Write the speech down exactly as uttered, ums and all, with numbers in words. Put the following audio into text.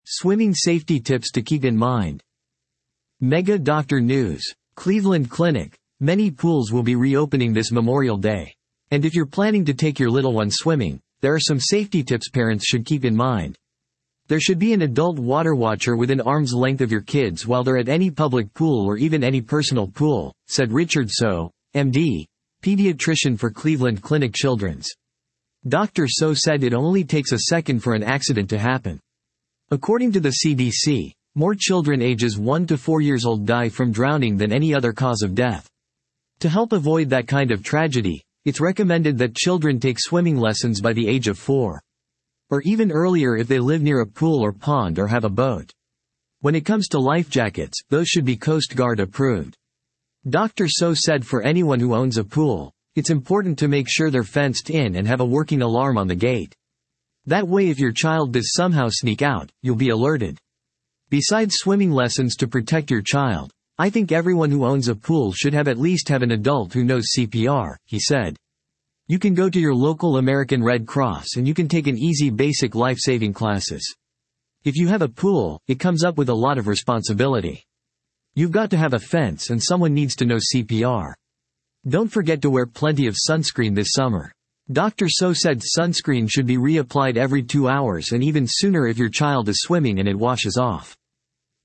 Swimming safety tips to keep in mind. Mega Doctor News. Cleveland Clinic. Many pools will be reopening this Memorial Day. And if you're planning to take your little one swimming, there are some safety tips parents should keep in mind. There should be an adult water watcher within arm's length of your kids while they're at any public pool or even any personal pool, said Richard So, M D, pediatrician for Cleveland Clinic Children's. Doctor So said it only takes a second for an accident to happen. According to the C D C, more children ages one to four years old die from drowning than any other cause of death. To help avoid that kind of tragedy, it's recommended that children take swimming lessons by the age of four. Or even earlier if they live near a pool or pond or have a boat. When it comes to life jackets, those should be Coast Guard approved. Doctor So said for anyone who owns a pool, it's important to make sure they're fenced in and have a working alarm on the gate. That way if your child does somehow sneak out, you'll be alerted. Besides swimming lessons to protect your child, I think everyone who owns a pool should have at least have an adult who knows C P R, he said. You can go to your local American Red Cross and you can take an easy basic life-saving classes. If you have a pool, it comes up with a lot of responsibility. You've got to have a fence and someone needs to know C P R. Don't forget to wear plenty of sunscreen this summer. Doctor So said sunscreen should be reapplied every two hours and even sooner if your child is swimming and it washes off.